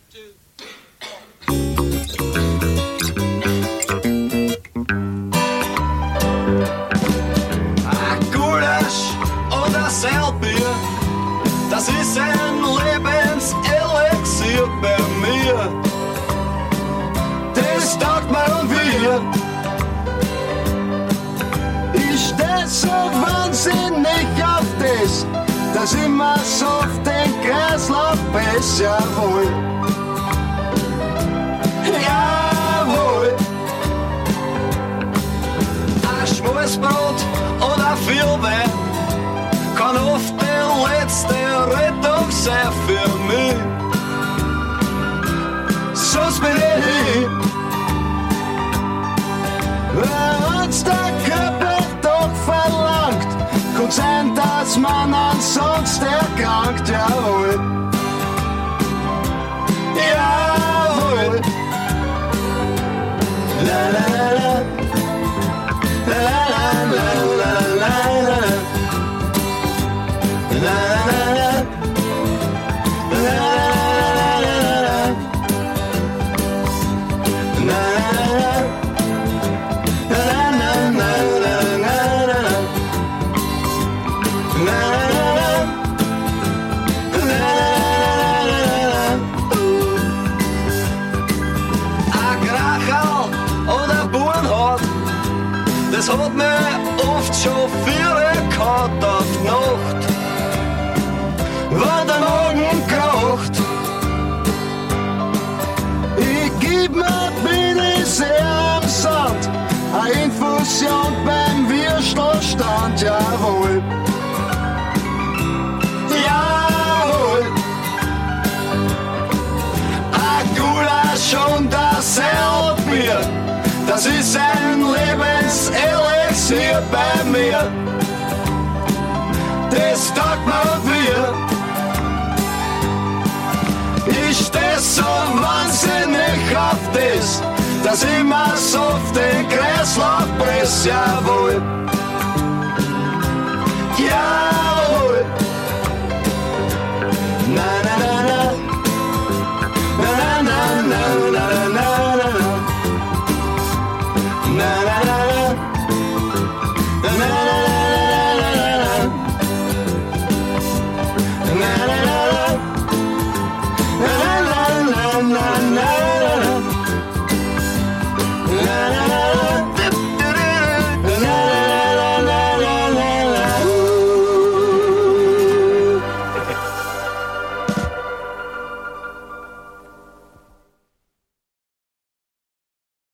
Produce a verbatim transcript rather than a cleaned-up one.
Selbier, das ist ein Lebenselixier bei mir. Das taugt mir und wir. Ich steh so wahnsinnig auf das, dass ich mir so auf den Kreislauf besser wohl. Jawohl. Ein Schmalzbrot oder viel Wein kann oft die letzte Rettung sein für mich. Sonst bin ich, wer uns der Körper doch verlangt, kann sein, dass man ansonsten erkrankt, jawohl. Jawohl. La la la la la la la la la la. La la la la la das hat mir oft schon viel gehabt auf die Nacht, wenn der Magen kracht. Ich geb mir bitte sehr am Sand, eine Infusion beim Würstelstand, jawohl. Jawohl. Ein Gulasch und ein Selbier, das ist ein Lebenselixier bei mir. Das taugt mir wir. Ich steh so wahnsinnig auf das, dass ich mir so auf den Kreislauf press, jawohl. Jawohl. Nein,